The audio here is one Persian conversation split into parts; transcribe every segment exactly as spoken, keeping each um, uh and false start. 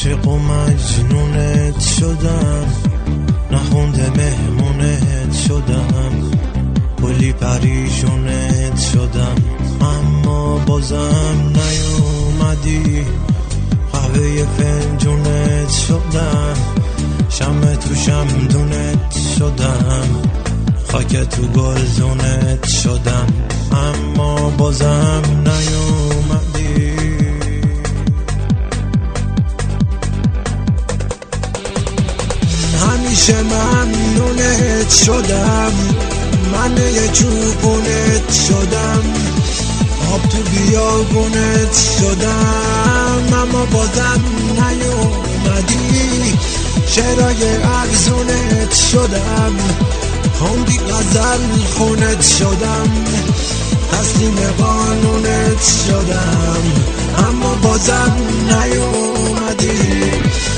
عاشق و مجنونت شدم، نخونده مهمونت شدم، کلی پریشونت شدم، اما بازم نیومدی. قهوه فنجونت شدم، شمع تو شمدونت شدم، خاک تو گلزونت شدم، اما بازم نیومدی. همیشه ممنونت شدم، من یه چوبونت شدم، آب تو بیابونت شدم، اما بازم نیومدی. شعرهای ارزونت شدم، خوندی غزل خونت شدم، تسلیم قانونت شدم، اما بازم نیومدی.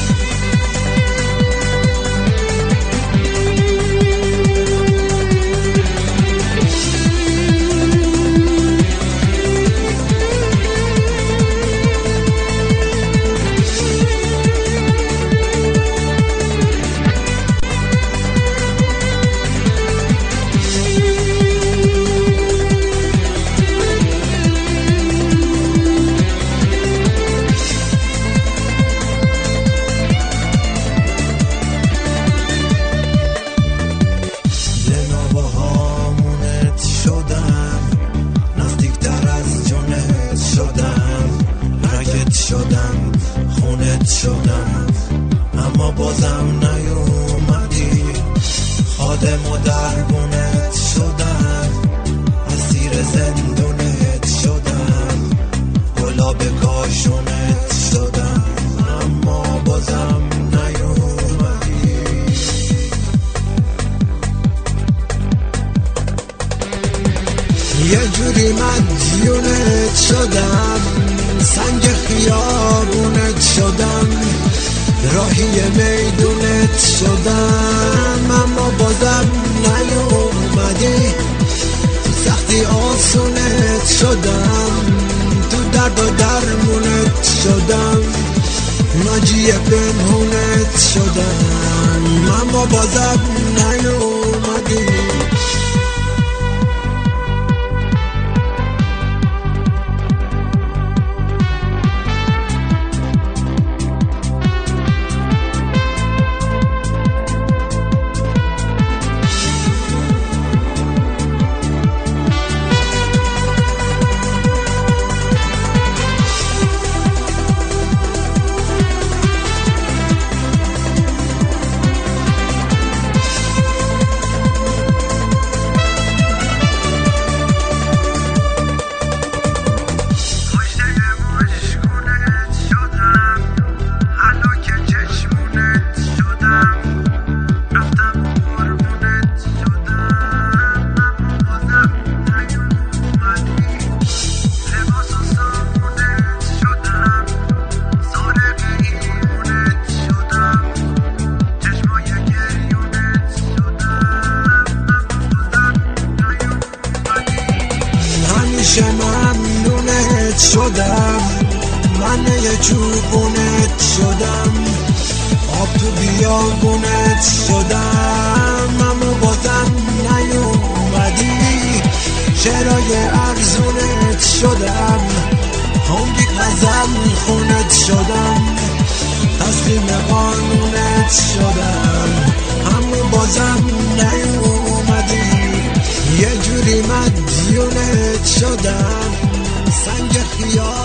شدم خونت شدم، اما بازم نیومدی. خادم و دربونت شدم، اسیر زندونت شدم، گلاب کاشونت شدم، اما بازم نیومدی. یه جوری مدیونت شدم، سنگ خیابونت شدم، راهی میدونت شدم، اما بازم نیومدی. تو سختی آسونت شدم، تو درد و درمونت شدم، ناجی پنهونت شدم، اما بازم نیومدی. همیشه ممنونت شدم، من یه چوبونت شدم، آب تو بیابونت شدم، اما بازم نیومدی. شعرهای ارزونت شدم، خوندی غزل خونت شدم، تسلیم قانونت شدم، اما بازم نیومدی. یه جوری مدیونت شدم، سنگ خیال